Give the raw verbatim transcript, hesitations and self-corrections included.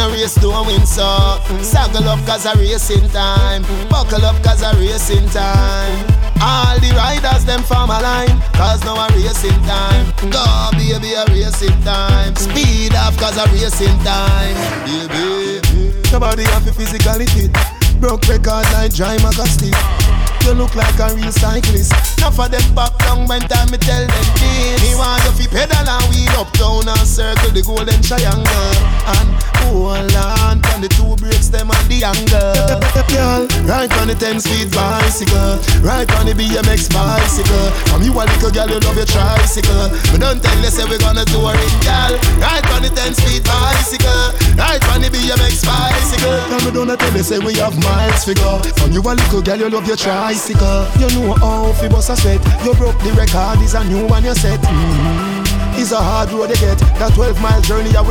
no race don't win so. Saddle up cause a racing time. Buckle up cause a racing time. All the riders them form a line, cause now a racing time. Go baby a racing time. Speed off cause a racing time. Baby, nobody have to physically fit. Broke record like Dry Magastic. You look like a real cyclist. Enough of them back down when time me tell them this. Me want you fi pedal and wheel up down and circle the golden triangle. And hold on on the two brakes them and the angle. Girl, ride on the ten speed bicycle. Ride on the B M X bicycle. From you a little girl you love your tricycle. But don't tell you say we gonna tour it, girl. Ride on the ten speed bicycle. Ride on the B M X bicycle. Come me don't tell you say we have miles figure. From you a little girl you love your tricycle. You know how fi bust a sweat. You broke the record, is a new one you set. Mm-hmm. It's a hard road to get. That twelve mile journey I will